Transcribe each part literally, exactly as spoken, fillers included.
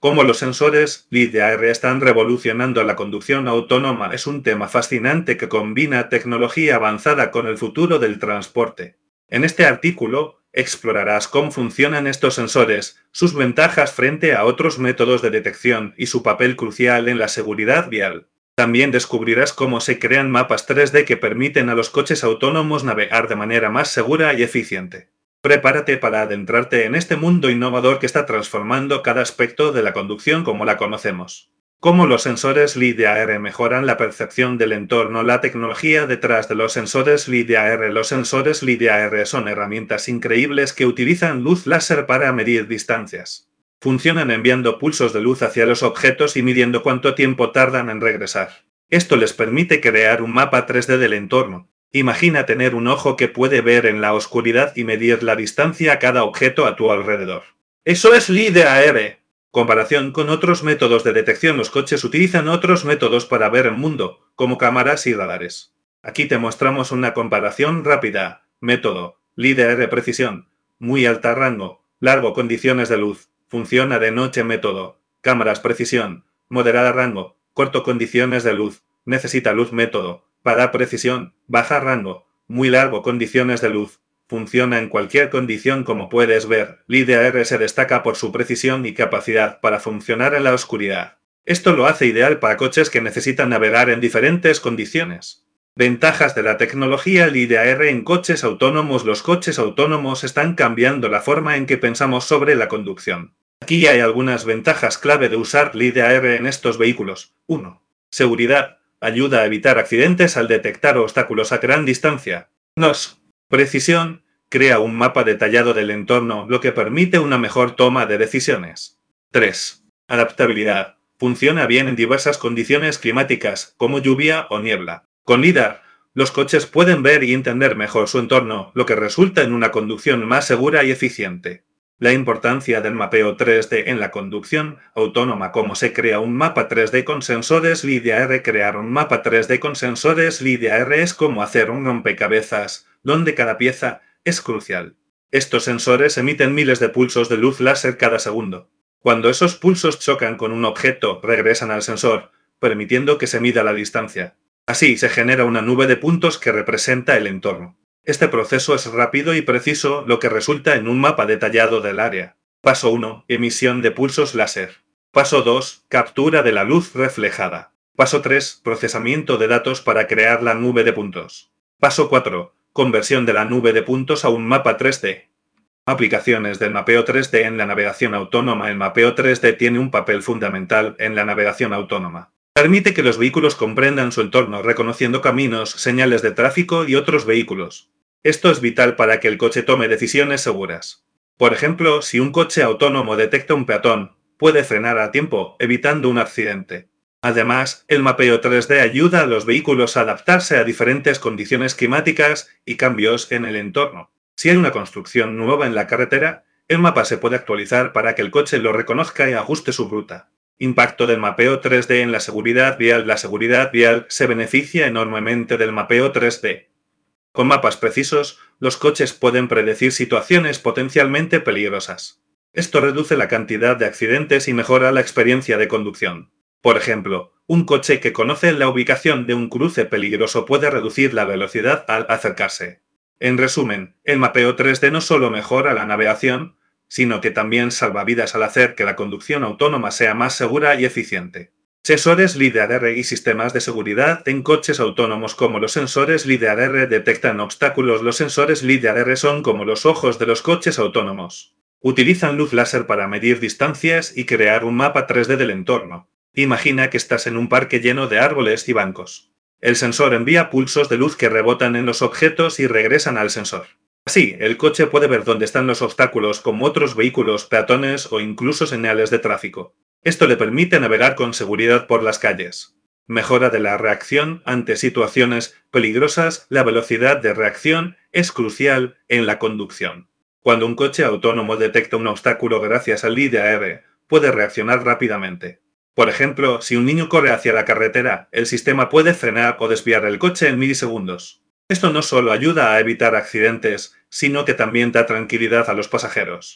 Cómo los sensores LiDAR están revolucionando la conducción autónoma es un tema fascinante que combina tecnología avanzada con el futuro del transporte. En este artículo explorarás cómo funcionan estos sensores, sus ventajas frente a otros métodos de detección y su papel crucial en la seguridad vial. También descubrirás cómo se crean mapas tres D que permiten a los coches autónomos navegar de manera más segura y eficiente. Prepárate para adentrarte en este mundo innovador que está transformando cada aspecto de la conducción como la conocemos. Cómo los sensores LiDAR mejoran la percepción del entorno. La tecnología detrás de los sensores LiDAR. Los sensores LiDAR son herramientas increíbles que utilizan luz láser para medir distancias. Funcionan enviando pulsos de luz hacia los objetos y midiendo cuánto tiempo tardan en regresar. Esto les permite crear un mapa tres D del entorno. Imagina tener un ojo que puede ver en la oscuridad y medir la distancia a cada objeto a tu alrededor. ¡Eso es LiDAR! Comparación con otros métodos de detección. Los coches utilizan otros métodos para ver el mundo, como cámaras y radares. Aquí te mostramos una comparación rápida. Método: LiDAR precisión, muy alta rango, largo condiciones de luz, funciona de noche. Método: cámaras precisión, moderada rango, corto condiciones de luz, necesita luz. Método: para precisión, baja rango, muy largo condiciones de luz, funciona en cualquier condición. Como puedes ver, LiDAR se destaca por su precisión y capacidad para funcionar en la oscuridad. Esto lo hace ideal para coches que necesitan navegar en diferentes condiciones. Ventajas de la tecnología LiDAR en coches autónomos. Los coches autónomos están cambiando la forma en que pensamos sobre la conducción. Aquí hay algunas ventajas clave de usar LiDAR en estos vehículos. uno. Seguridad. Ayuda a evitar accidentes al detectar obstáculos a gran distancia. dos. Precisión. Crea un mapa detallado del entorno, lo que permite una mejor toma de decisiones. tres. Adaptabilidad. Funciona bien en diversas condiciones climáticas, como lluvia o niebla. Con LiDAR, los coches pueden ver y entender mejor su entorno, lo que resulta en una conducción más segura y eficiente. La importancia del mapeo tres D en la conducción autónoma. ¿Cómo se crea un mapa tres D con sensores LiDAR? Crear un mapa tres D con sensores LiDAR es como hacer un rompecabezas, donde cada pieza es crucial. Estos sensores emiten miles de pulsos de luz láser cada segundo. Cuando esos pulsos chocan con un objeto, regresan al sensor, permitiendo que se mida la distancia. Así se genera una nube de puntos que representa el entorno. Este proceso es rápido y preciso, lo que resulta en un mapa detallado del área. Paso uno. Emisión de pulsos láser. Paso dos. Captura de la luz reflejada. Paso tres. Procesamiento de datos para crear la nube de puntos. Paso cuatro. Conversión de la nube de puntos a un mapa tres D. Aplicaciones del mapeo tres D en la navegación autónoma. El mapeo tres D tiene un papel fundamental en la navegación autónoma. Permite que los vehículos comprendan su entorno reconociendo caminos, señales de tráfico y otros vehículos. Esto es vital para que el coche tome decisiones seguras. Por ejemplo, si un coche autónomo detecta un peatón, puede frenar a tiempo, evitando un accidente. Además, el mapeo tres D ayuda a los vehículos a adaptarse a diferentes condiciones climáticas y cambios en el entorno. Si hay una construcción nueva en la carretera, el mapa se puede actualizar para que el coche lo reconozca y ajuste su ruta. Impacto del mapeo tres D en la seguridad vial. La seguridad vial se beneficia enormemente del mapeo tres D. Con mapas precisos, los coches pueden predecir situaciones potencialmente peligrosas. Esto reduce la cantidad de accidentes y mejora la experiencia de conducción. Por ejemplo, un coche que conoce la ubicación de un cruce peligroso puede reducir la velocidad al acercarse. En resumen, el mapeo tres D no solo mejora la navegación, sino que también salva vidas al hacer que la conducción autónoma sea más segura y eficiente. Sensores LiDAR y sistemas de seguridad en coches autónomos. Como los sensores LiDAR detectan obstáculos. Los sensores LiDAR son como los ojos de los coches autónomos. Utilizan luz láser para medir distancias y crear un mapa tres D del entorno. Imagina que estás en un parque lleno de árboles y bancos. El sensor envía pulsos de luz que rebotan en los objetos y regresan al sensor. Así, el coche puede ver dónde están los obstáculos como otros vehículos, peatones o incluso señales de tráfico. Esto le permite navegar con seguridad por las calles. Mejora de la reacción ante situaciones peligrosas. La velocidad de reacción es crucial en la conducción. Cuando un coche autónomo detecta un obstáculo gracias al LiDAR, puede reaccionar rápidamente. Por ejemplo, si un niño corre hacia la carretera, el sistema puede frenar o desviar el coche en milisegundos. Esto no solo ayuda a evitar accidentes, sino que también da tranquilidad a los pasajeros.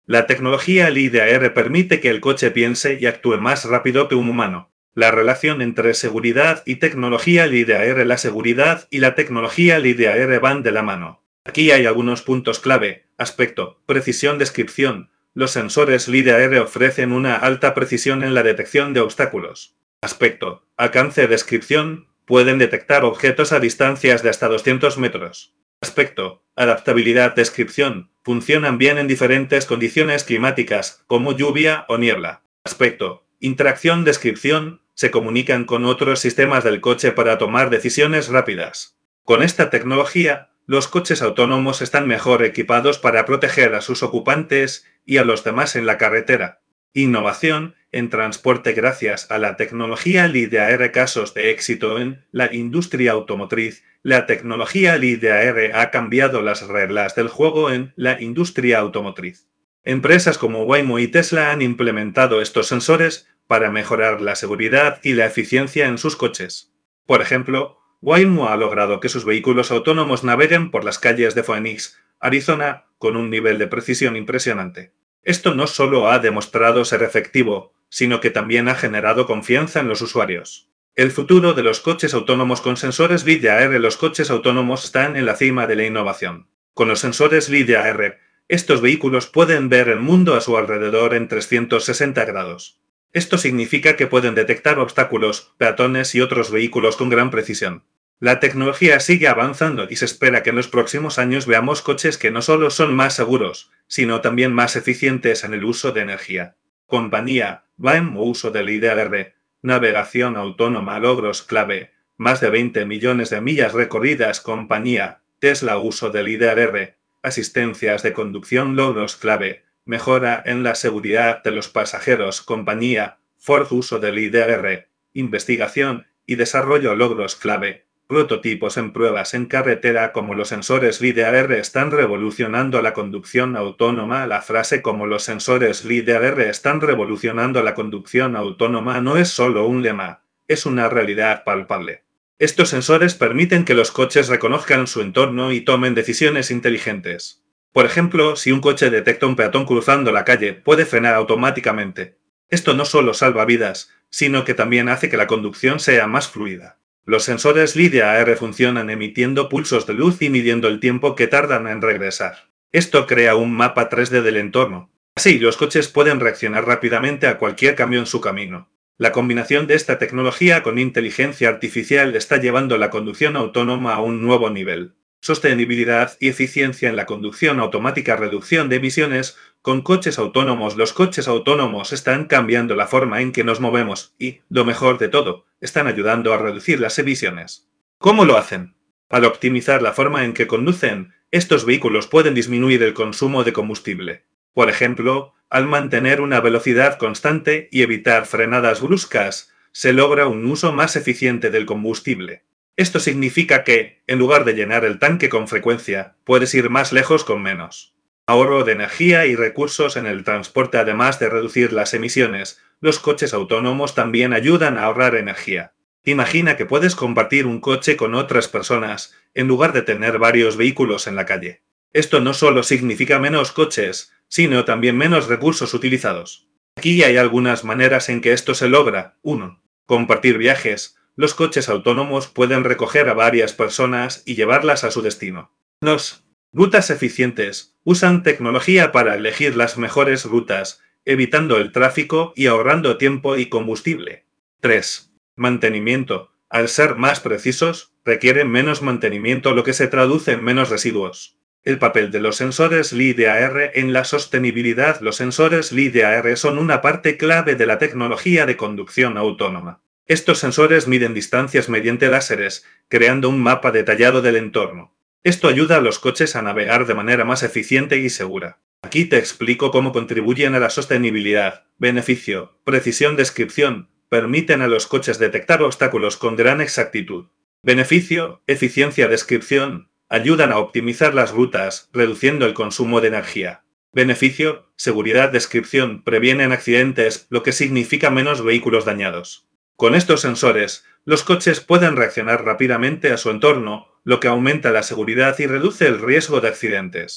La tecnología L I D A R permite que el coche piense y actúe más rápido que un humano. La relación entre seguridad y tecnología L I D A R. La seguridad y la tecnología L I D A R van de la mano. Aquí hay algunos puntos clave. Aspecto, precisión, descripción. Los sensores L I D A R ofrecen una alta precisión en la detección de obstáculos. Aspecto, alcance, descripción. Pueden detectar objetos a distancias de hasta doscientos metros. Aspecto, adaptabilidad, descripción. Funcionan bien en diferentes condiciones climáticas, como lluvia o niebla. Aspecto, interacción, descripción. Se comunican con otros sistemas del coche para tomar decisiones rápidas. Con esta tecnología, los coches autónomos están mejor equipados para proteger a sus ocupantes y a los demás en la carretera. Innovación en transporte gracias a la tecnología L I D A R. Casos de éxito en la industria automotriz. La tecnología L I D A R ha cambiado las reglas del juego en la industria automotriz. Empresas como Waymo y Tesla han implementado estos sensores para mejorar la seguridad y la eficiencia en sus coches. Por ejemplo, Waymo ha logrado que sus vehículos autónomos naveguen por las calles de Phoenix, Arizona, con un nivel de precisión impresionante. Esto no solo ha demostrado ser efectivo, sino que también ha generado confianza en los usuarios. El futuro de los coches autónomos con sensores L I D A R. Los coches autónomos están en la cima de la innovación. Con los sensores L I D A R, estos vehículos pueden ver el mundo a su alrededor en trescientos sesenta grados. Esto significa que pueden detectar obstáculos, peatones y otros vehículos con gran precisión. La tecnología sigue avanzando y se espera que en los próximos años veamos coches que no solo son más seguros, sino también más eficientes en el uso de energía. Compañía, Waymo, uso del L I D A R, navegación autónoma, logros clave, más de veinte millones de millas recorridas. Compañía, Tesla, uso del L I D A R, asistencias de conducción, logros clave, mejora en la seguridad de los pasajeros. Compañía, Ford, uso del L I D A R, investigación y desarrollo, logros clave, prototipos en pruebas en carretera. Como los sensores L I D A R están revolucionando la conducción autónoma. La frase "como los sensores L I D A R están revolucionando la conducción autónoma" no es solo un lema, es una realidad palpable. Estos sensores permiten que los coches reconozcan su entorno y tomen decisiones inteligentes. Por ejemplo, si un coche detecta un peatón cruzando la calle, puede frenar automáticamente. Esto no solo salva vidas, sino que también hace que la conducción sea más fluida. Los sensores L I D A R funcionan emitiendo pulsos de luz y midiendo el tiempo que tardan en regresar. Esto crea un mapa tres D del entorno. Así, los coches pueden reaccionar rápidamente a cualquier cambio en su camino. La combinación de esta tecnología con inteligencia artificial está llevando la conducción autónoma a un nuevo nivel. Sostenibilidad y eficiencia en la conducción automática, reducción de emisiones. Con coches autónomos, los coches autónomos están cambiando la forma en que nos movemos y, lo mejor de todo, están ayudando a reducir las emisiones. ¿Cómo lo hacen? Al optimizar la forma en que conducen, estos vehículos pueden disminuir el consumo de combustible. Por ejemplo, al mantener una velocidad constante y evitar frenadas bruscas, se logra un uso más eficiente del combustible. Esto significa que, en lugar de llenar el tanque con frecuencia, puedes ir más lejos con menos. Ahorro de energía y recursos en el transporte. Además de reducir las emisiones, los coches autónomos también ayudan a ahorrar energía. Imagina que puedes compartir un coche con otras personas, en lugar de tener varios vehículos en la calle. Esto no solo significa menos coches, sino también menos recursos utilizados. Aquí hay algunas maneras en que esto se logra. uno. Compartir viajes. Los coches autónomos pueden recoger a varias personas y llevarlas a su destino. dos. Rutas eficientes. Usan tecnología para elegir las mejores rutas, evitando el tráfico y ahorrando tiempo y combustible. tres. Mantenimiento. Al ser más precisos, requieren menos mantenimiento, lo que se traduce en menos residuos. El papel de los sensores L I D A R en la sostenibilidad. Los sensores L I D A R son una parte clave de la tecnología de conducción autónoma. Estos sensores miden distancias mediante láseres, creando un mapa detallado del entorno. Esto ayuda a los coches a navegar de manera más eficiente y segura. Aquí te explico cómo contribuyen a la sostenibilidad. Beneficio, precisión, descripción. Permiten a los coches detectar obstáculos con gran exactitud. Beneficio, eficiencia, descripción. Ayudan a optimizar las rutas, reduciendo el consumo de energía. Beneficio, seguridad, descripción. Previenen accidentes, lo que significa menos vehículos dañados. Con estos sensores, los coches pueden reaccionar rápidamente a su entorno, lo que aumenta la seguridad y reduce el riesgo de accidentes.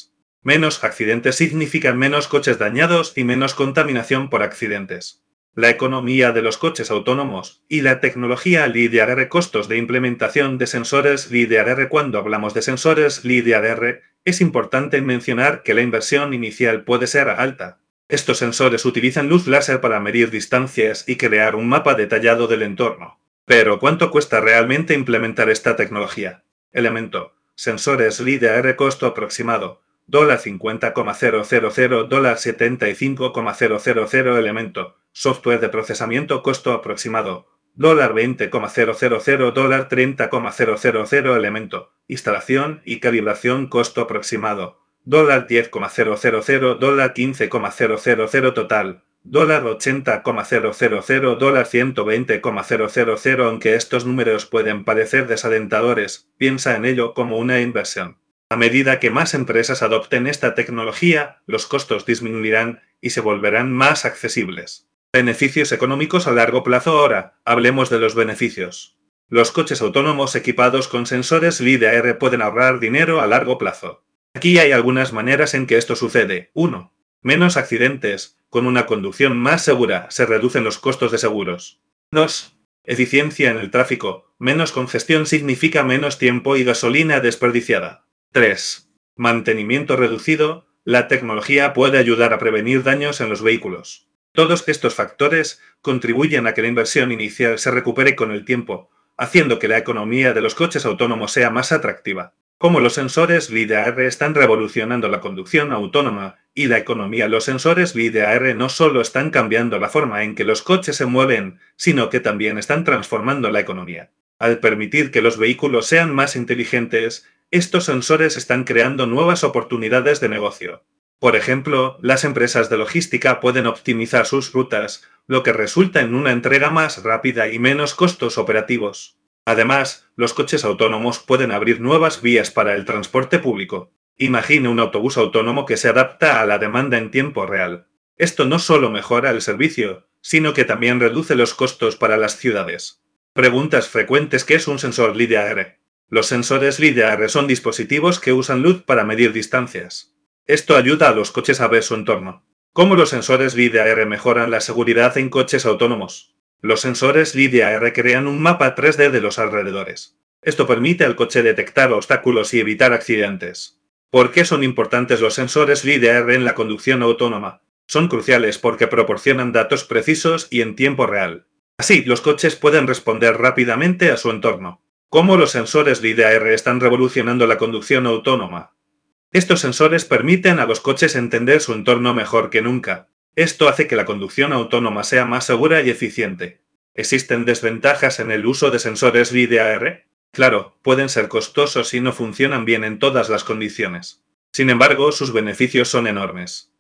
Menos accidentes significan menos coches dañados y menos contaminación por accidentes. La economía de los coches autónomos y la tecnología lidar costos de implementación de sensores lidar. Cuando hablamos de sensores lidar, es importante mencionar que la inversión inicial puede ser alta. Estos sensores utilizan luz láser para medir distancias y crear un mapa detallado del entorno. Pero, ¿cuánto cuesta realmente implementar esta tecnología? Elemento: sensores lidar costo aproximado, cincuenta mil, setenta y cinco mil. Elemento: software de procesamiento costo aproximado, veinte mil, treinta mil. Elemento: instalación y calibración costo aproximado, diez mil, quince mil. Total, ochenta mil, ciento veinte mil. Aunque estos números pueden parecer desalentadores, piensa en ello como una inversión. A medida que más empresas adopten esta tecnología, los costos disminuirán y se volverán más accesibles. Beneficios económicos a largo plazo. Ahora, hablemos de los beneficios. Los coches autónomos equipados con sensores lidar pueden ahorrar dinero a largo plazo. Aquí hay algunas maneras en que esto sucede. uno. Menos accidentes. Con una conducción más segura, se reducen los costos de seguros. dos. Eficiencia en el tráfico. Menos congestión significa menos tiempo y gasolina desperdiciada. tres. Mantenimiento reducido. La tecnología puede ayudar a prevenir daños en los vehículos. Todos estos factores contribuyen a que la inversión inicial se recupere con el tiempo, haciendo que la economía de los coches autónomos sea más atractiva. Como los sensores lidar están revolucionando la conducción autónoma y la economía, los sensores lidar no solo están cambiando la forma en que los coches se mueven, sino que también están transformando la economía. Al permitir que los vehículos sean más inteligentes, estos sensores están creando nuevas oportunidades de negocio. Por ejemplo, las empresas de logística pueden optimizar sus rutas, lo que resulta en una entrega más rápida y menos costos operativos. Además, los coches autónomos pueden abrir nuevas vías para el transporte público. Imagine un autobús autónomo que se adapta a la demanda en tiempo real. Esto no solo mejora el servicio, sino que también reduce los costos para las ciudades. Preguntas frecuentes: ¿qué es un sensor lidar? Los sensores lidar son dispositivos que usan luz para medir distancias. Esto ayuda a los coches a ver su entorno. ¿Cómo los sensores lidar mejoran la seguridad en coches autónomos? Los sensores lidar crean un mapa tres D de los alrededores. Esto permite al coche detectar obstáculos y evitar accidentes. ¿Por qué son importantes los sensores lidar en la conducción autónoma? Son cruciales porque proporcionan datos precisos y en tiempo real. Así, los coches pueden responder rápidamente a su entorno. ¿Cómo los sensores lidar están revolucionando la conducción autónoma? Estos sensores permiten a los coches entender su entorno mejor que nunca. Esto hace que la conducción autónoma sea más segura y eficiente. ¿Existen desventajas en el uso de sensores lidar? Claro, pueden ser costosos y no funcionan bien en todas las condiciones. Sin embargo, sus beneficios son enormes.